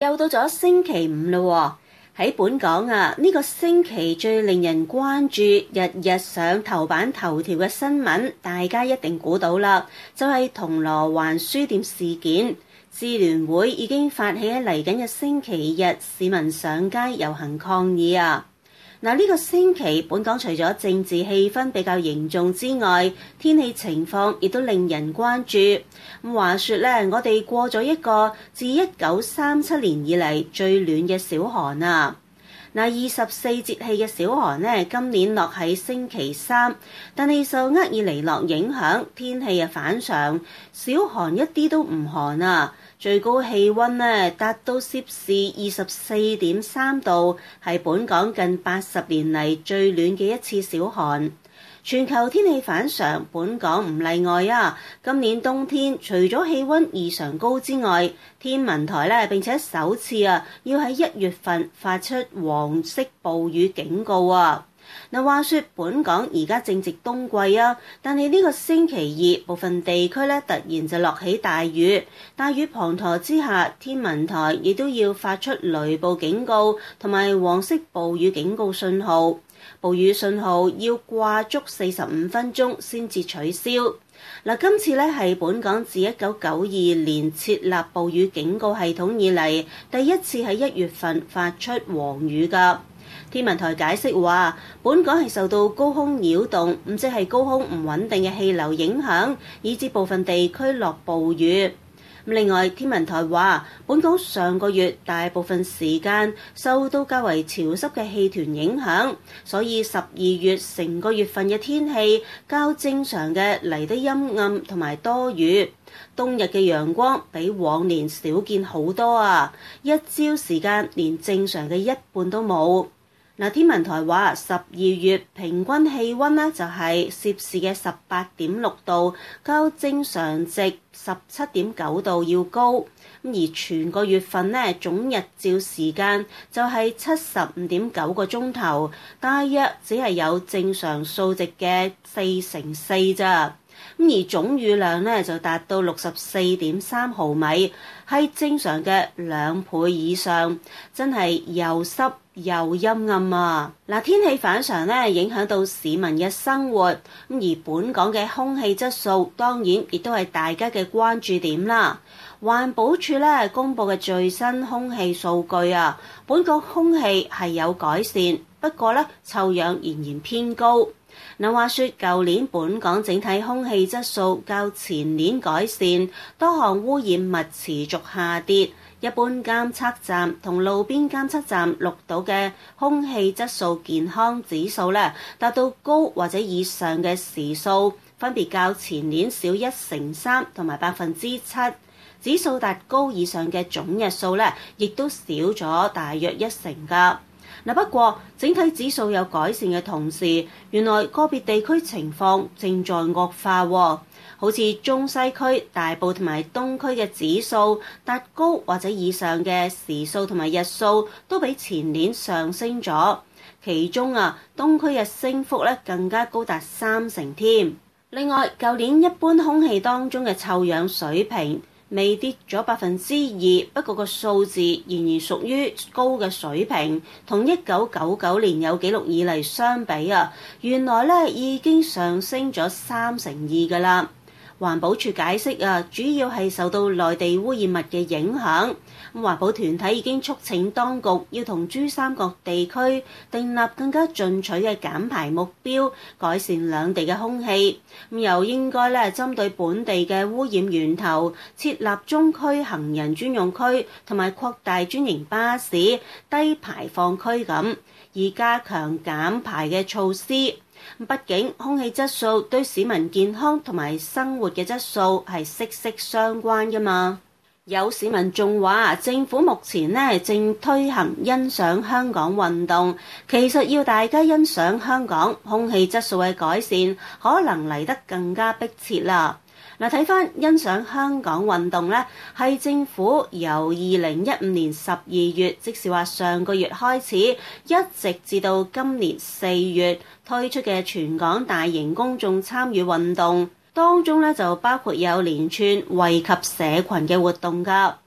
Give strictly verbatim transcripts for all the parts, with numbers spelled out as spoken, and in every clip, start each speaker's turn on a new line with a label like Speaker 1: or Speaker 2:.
Speaker 1: 又到咗星期五啦，喺本港啊，呢個星期最令人關注、日日上頭版頭條嘅新聞，大家一定估到啦，就係銅鑼灣書店事件。支聯會已經發起喺嚟緊嘅星期日，市民上街遊行抗議啊！嗱，呢個星期本港除咗政治氣氛比較凝重之外，天氣情況亦都令人關注。咁話說咧，我哋過咗一個自一九三七年以嚟最暖嘅小寒啊！嗱，二十四節氣嘅小寒呢，今年落喺星期三，但係受厄爾尼諾影響，天氣啊反常，小寒一啲都唔寒啊！最高氣溫呢達到攝氏二十四點三度，係本港近八十年嚟最暖嘅一次小寒。全球天氣反常，本港唔例外啊！今年冬天除咗氣溫異常高之外，天文台咧並且首次啊要喺一月份發出黃色暴雨警告啊！嗱，話說本港而家正值冬季啊，但係呢個星期二部分地區咧突然就落起大雨，大雨滂沱之下，天文台亦都要發出雷暴警告同埋黃色暴雨警告信號。暴雨信號要掛足四十五分鐘先至取消。嗱，今次咧係本港自一九九二年設立暴雨警告系統以嚟第一次喺一月份發出黃雨㗎。天文台解釋話，本港係受到高空擾動，咁即係高空唔穩定嘅氣流影響，以致部分地區落暴雨。另外，天文台話，本港上個月大部分時間受到較為潮濕嘅氣團影響，所以十二月成個月份嘅天氣較正常嘅嚟得陰暗同埋多雨。冬日嘅陽光比往年少見好多啊！一朝時間連正常嘅一半都冇。嗱，天文台話十二月平均氣溫呢就係攝氏嘅十八點六度，較正常值十七點九度要高。而全個月份呢總日照時間就係七十五點九個鐘頭，大約只係有正常數值嘅四成四咋。咁而總雨量呢就達到六十四點三毫米，係正常嘅兩倍以上，真係又濕又陰暗啊！嗱，天氣反常咧，影響到市民嘅生活，咁而本港嘅空氣質素當然亦都係大家嘅關注點啦。環保署咧公布嘅最新空氣數據啊，本港空氣係有改善，不過咧臭氧仍然偏高。嗱，話說舊年本港整體空氣質素較前年改善，多項污染物持續下跌。一般監測站同路邊監測站錄到嘅空氣質素健康指數咧，達到高或者以上嘅時數，分別較前年少一成三同埋百分之七。指數達高以上嘅總日數咧，亦都少咗大約一成㗎。嗱，不過整體指數有改善嘅同時，原來個別地區情況正在惡化喎。好似中西區、大埔同埋東區嘅指數達高或者以上嘅時數同埋日數都比前年上升咗，其中啊東區嘅升幅咧更加高達三成添。另外，舊年一般空氣當中嘅臭氧水平微跌咗百分之二，不過個數字仍然屬於高嘅水平，同一九九九年有記錄以嚟相比啊，原來咧已經上升咗三成二㗎啦。環保署解釋啊，主要係受到內地污染物嘅影響。咁環保團體已經促請當局要同珠三角地區訂立更加進取嘅減排目標，改善兩地嘅空氣。咁又應該咧針對本地嘅污染源頭，設立中區行人專用區，同埋擴大專營巴士低排放區咁，以加強減排嘅措施。畢竟空氣質素對市民健康同埋生活嘅質素係息息相關㗎嘛。有市民仲話，政府目前呢正推行欣賞香港運動，其實要大家欣賞香港空氣質素嘅改善，可能嚟得更加迫切啦。嗱，睇翻欣賞香港運動咧，係政府由二零一五年十二月，即是話上個月開始，一直至到今年四月推出嘅全港大型公眾參與運動，當中咧就包括有連串惠及社群嘅活動㗎。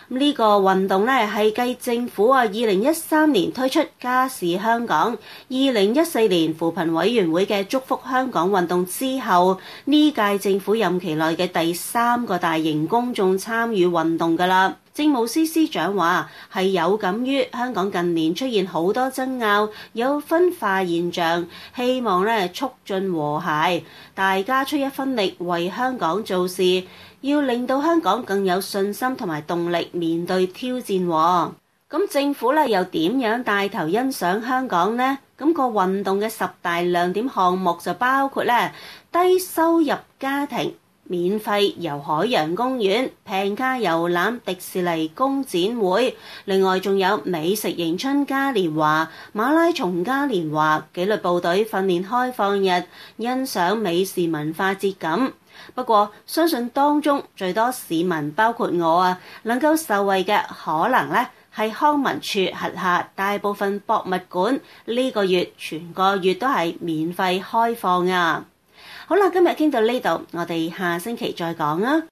Speaker 1: 呢個運動咧係繼政府啊二零一三年推出家是香港、二零一四年扶貧委員會嘅祝福香港運動之後，呢屆政府任期內嘅第三個大型公眾參與運動㗎啦。政務司司長話係有感於香港近年出現好多爭拗，有分化現象，希望咧促進和諧，大家出一分力為香港做事，要令到香港更有信心同埋動力面對挑戰。咁政府咧又點樣帶頭欣賞香港呢？咁個運動嘅十大亮點項目就包括咧低收入家庭免費遊海洋公園、平價遊覽迪士尼公展會，另外仲有美食迎春嘉年華、馬拉松嘉年華、紀律部隊訓練開放日、欣賞美食文化節咁。不過相信當中最多市民包括我啊，能夠受惠嘅可能咧係康文署轄下大部分博物館呢個月全個月都係免費開放啊！好啦，今日傾到呢度，我哋下星期再講啊！